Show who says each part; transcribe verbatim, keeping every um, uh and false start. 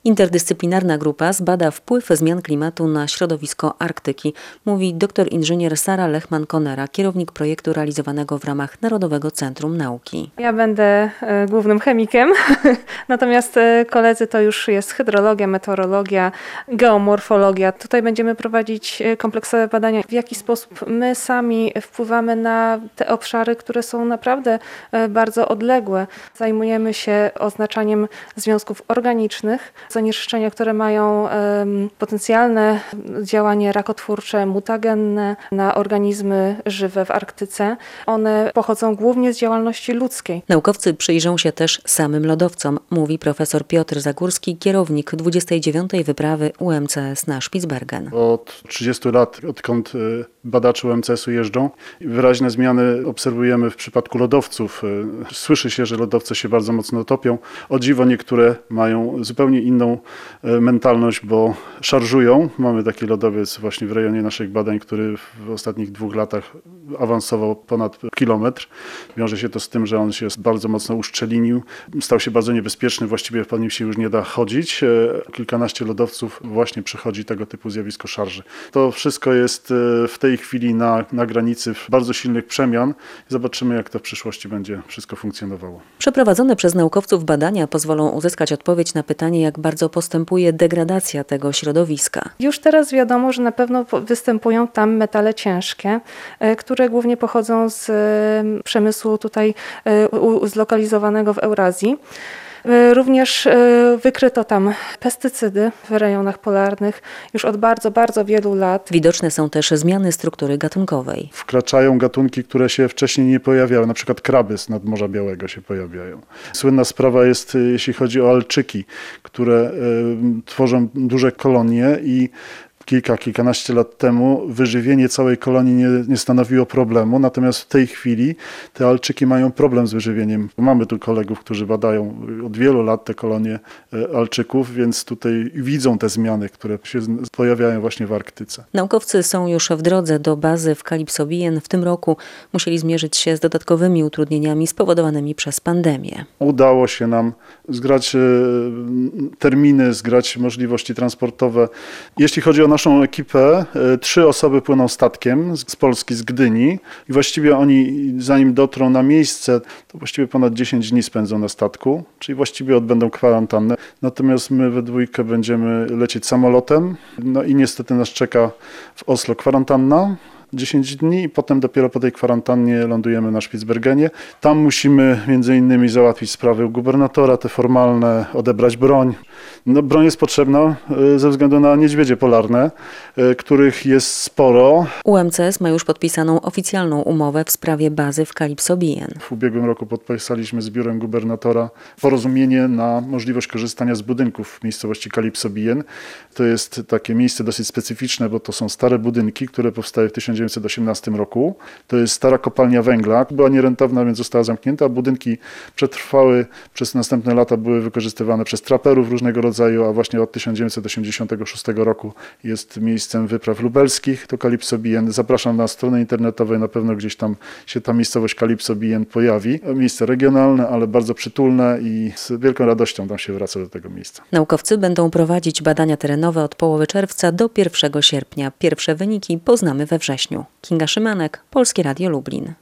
Speaker 1: Interdyscyplinarna grupa zbada wpływ zmian klimatu na środowisko Arktyki, mówi doktor inżynier Sara Lechman-Konera, kierownik projektu realizowanego w ramach Narodowego Centrum Nauki.
Speaker 2: Ja będę e, głównym chemikiem, natomiast e, koledzy to już jest hydrologia, meteorologia, geomorfologia. Tutaj będziemy prowadzić e, kompleksowe badania, w jaki sposób my sami wpływamy na te obszary, które są naprawdę e, bardzo odległe. Zajmujemy się oznaczaniem związków organicznych, zanieczyszczenia, które mają um, potencjalne działanie rakotwórcze, mutagenne na organizmy żywe w Arktyce. One pochodzą głównie z działalności ludzkiej.
Speaker 1: Naukowcy przyjrzą się też samym lodowcom, mówi profesor Piotr Zagórski, kierownik dwudziestej dziewiątej wyprawy U M C S na Spitsbergen.
Speaker 3: Od trzydziestu lat, odkąd badacze U M C S-u jeżdżą, wyraźne zmiany obserwujemy w przypadku lodowców. Słyszy się, że lodowce się bardzo mocno topią. O dziwo niektóre mają zupełnie inną mentalność, bo szarżują. Mamy taki lodowiec właśnie w rejonie naszych badań, który w ostatnich dwóch latach awansował ponad kilometr. Wiąże się to z tym, że on się bardzo mocno uszczelinił. Stał się bardzo niebezpieczny, właściwie po nim się już nie da chodzić. Kilkanaście lodowców właśnie przechodzi tego typu zjawisko szarży. To wszystko jest w tej chwili na, na granicy bardzo silnych przemian. Zobaczymy, jak to w przyszłości będzie wszystko funkcjonowało.
Speaker 1: Przeprowadzone przez naukowców badania pozwolą uzyskać odpowiedź na pytanie, jak bardzo postępuje degradacja tego środowiska.
Speaker 2: Już teraz wiadomo, że na pewno występują tam metale ciężkie, które głównie pochodzą z przemysłu tutaj zlokalizowanego w Eurazji. Również wykryto tam pestycydy w rejonach polarnych już od bardzo, bardzo wielu lat.
Speaker 1: Widoczne są też zmiany struktury gatunkowej.
Speaker 3: Wkraczają gatunki, które się wcześniej nie pojawiały, na przykład kraby z nadmorza Białego się pojawiają. Słynna sprawa jest, jeśli chodzi o alczyki, które y, tworzą duże kolonie i Kilka, kilkanaście lat temu wyżywienie całej kolonii nie, nie stanowiło problemu, natomiast w tej chwili te alczyki mają problem z wyżywieniem. Mamy tu kolegów, którzy badają od wielu lat te kolonie alczyków, więc tutaj widzą te zmiany, które się pojawiają właśnie w Arktyce.
Speaker 1: Naukowcy są już w drodze do bazy w Calypso-Bienne. W tym roku musieli zmierzyć się z dodatkowymi utrudnieniami spowodowanymi przez pandemię.
Speaker 3: Udało się nam zgrać terminy, zgrać możliwości transportowe. Jeśli chodzi o naszą ekipę, trzy osoby płyną statkiem z Polski, z Gdyni i właściwie oni, zanim dotrą na miejsce, to właściwie ponad dziesięć dni spędzą na statku, czyli właściwie odbędą kwarantannę. Natomiast my we dwójkę będziemy lecieć samolotem, no i niestety nas czeka w Oslo kwarantanna. dziesięć dni i potem dopiero po tej kwarantannie lądujemy na Spitsbergenie. Tam musimy między innymi załatwić sprawy u gubernatora, te formalne, odebrać broń. No, broń jest potrzebna ze względu na niedźwiedzie polarne, których jest sporo.
Speaker 1: U M C S ma już podpisaną oficjalną umowę w sprawie bazy w Calypso-Bienne.
Speaker 3: W ubiegłym roku podpisaliśmy z biurem gubernatora porozumienie na możliwość korzystania z budynków w miejscowości Calypso-Bienne. To jest takie miejsce dosyć specyficzne, bo to są stare budynki, które powstały w tysiąc dziewięćset osiemnastym roku. To jest stara kopalnia węgla. Była nierentowna, więc została zamknięta. Budynki przetrwały przez następne lata, były wykorzystywane przez traperów różnego rodzaju, a właśnie od tysiąc dziewięćset osiemdziesiątego szóstego roku jest miejscem wypraw lubelskich. To Calypso-Bienne. Zapraszam na stronę internetową, na pewno gdzieś tam się ta miejscowość Calypso-Bienne pojawi. Miejsce regionalne, ale bardzo przytulne i z wielką radością tam się wraca do tego miejsca.
Speaker 1: Naukowcy będą prowadzić badania terenowe od połowy czerwca do pierwszego sierpnia. Pierwsze wyniki poznamy we wrześniu. Kinga Szymanek, Polskie Radio Lublin.